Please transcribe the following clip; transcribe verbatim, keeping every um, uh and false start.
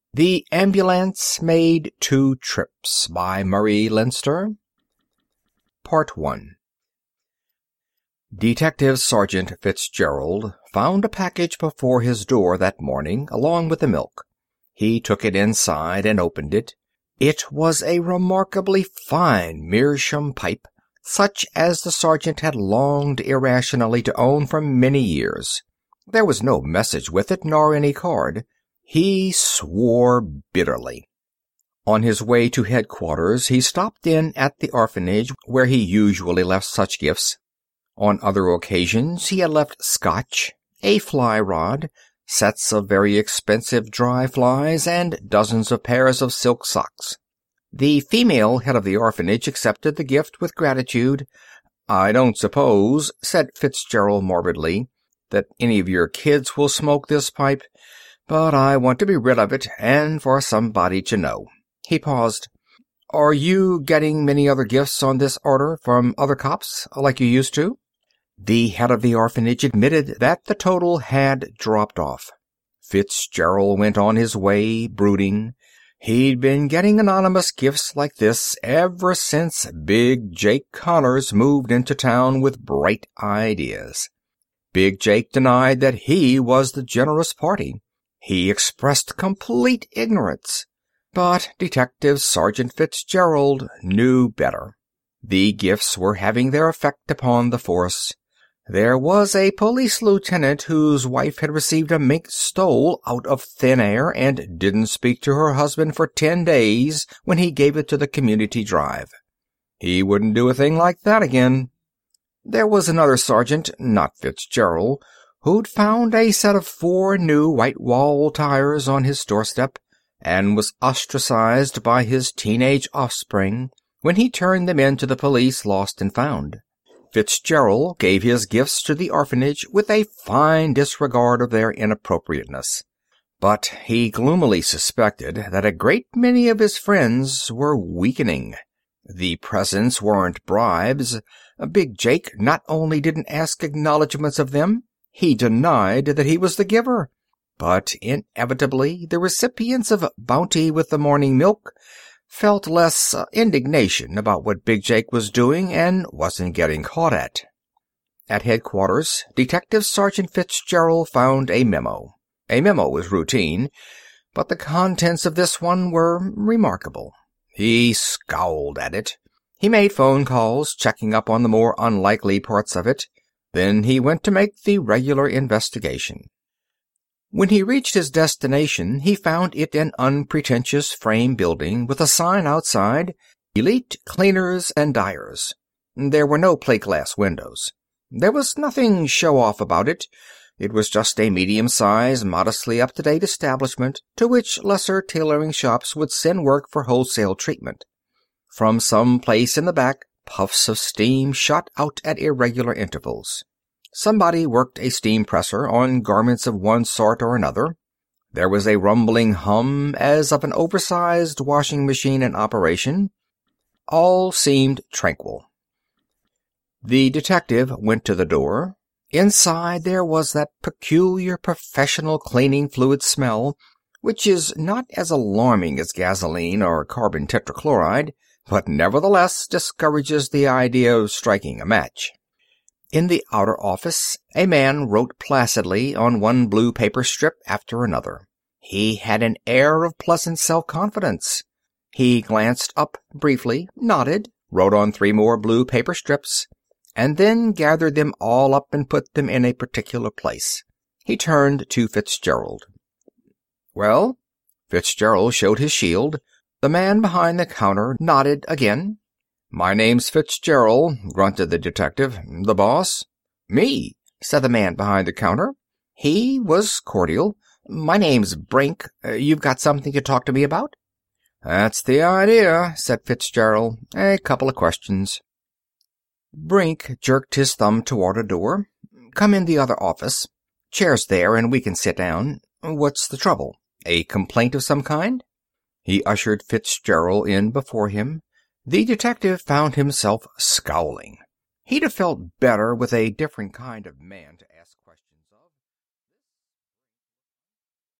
The Ambulance Made Two Trips by Murray Leinster. Part one. Detective Sergeant Fitzgerald found a package before his door that morning, along with the milk. He took it inside and opened it. It was a remarkably fine meerschaum pipe, such as the sergeant had longed irrationally to own for many years. There was no message with it, nor any card. He swore bitterly. On his way to headquarters, he stopped in at the orphanage where he usually left such gifts. On other occasions, he had left scotch, a fly rod, sets of very expensive dry flies, and dozens of pairs of silk socks. The female head of the orphanage accepted the gift with gratitude. "I don't suppose," said Fitzgerald morbidly, "that any of your kids will smoke this pipe, but I want to be rid of it, and for somebody to know." He paused. "Are you getting many other gifts on this order from other cops, like you used to?" The head of the orphanage admitted that the total had dropped off. Fitzgerald went on his way, brooding. He'd been getting anonymous gifts like this ever since Big Jake Connors moved into town with bright ideas. Big Jake denied that he was the generous party. He expressed complete ignorance. But Detective Sergeant Fitzgerald knew better. The gifts were having their effect upon the force. There was a police lieutenant whose wife had received a mink stole out of thin air and didn't speak to her husband for ten days when he gave it to the community drive. He wouldn't do a thing like that again. There was another sergeant, not Fitzgerald, who'd found a set of four new white wall tires on his doorstep and was ostracized by his teenage offspring when he turned them in to the police lost and found. Fitzgerald gave his gifts to the orphanage with a fine disregard of their inappropriateness. But he gloomily suspected that a great many of his friends were weakening. The presents weren't bribes. Big Jake not only didn't ask acknowledgments of them, he denied that he was the giver. But inevitably, the recipients of bounty with the morning milk felt less uh, indignation about what Big Jake was doing and wasn't getting caught at. At headquarters, Detective Sergeant Fitzgerald found a memo. A memo was routine, but the contents of this one were remarkable. He scowled at it. He made phone calls, checking up on the more unlikely parts of it. Then he went to make the regular investigation. When he reached his destination, he found it an unpretentious frame building with a sign outside, Elite Cleaners and Dyers. There were no plate-glass windows. There was nothing show-off about it. It was just a medium-sized, modestly up-to-date establishment to which lesser tailoring shops would send work for wholesale treatment. From some place in the back, puffs of steam shot out at irregular intervals. Somebody worked a steam presser on garments of one sort or another. There was a rumbling hum as of an oversized washing machine in operation. All seemed tranquil. The detective went to the door. Inside there was that peculiar professional cleaning fluid smell, which is not as alarming as gasoline or carbon tetrachloride, but nevertheless discourages the idea of striking a match. In the outer office, a man wrote placidly on one blue paper strip after another. He had an air of pleasant self-confidence. He glanced up briefly, nodded, wrote on three more blue paper strips, and then gathered them all up and put them in a particular place. He turned to Fitzgerald. "Well?" Fitzgerald showed his shield. The man behind the counter nodded again. "My name's Fitzgerald," grunted the detective. "The boss?" "Me," said the man behind the counter. He was cordial. "My name's Brink. Uh, you've got something to talk to me about?" "That's the idea," said Fitzgerald. "A couple of questions." Brink jerked his thumb toward a door. "Come in the other office. Chair's there, and we can sit down. What's the trouble? A complaint of some kind?" He ushered Fitzgerald in before him. The detective found himself scowling. He'd have felt better with a different kind of man to ask questions.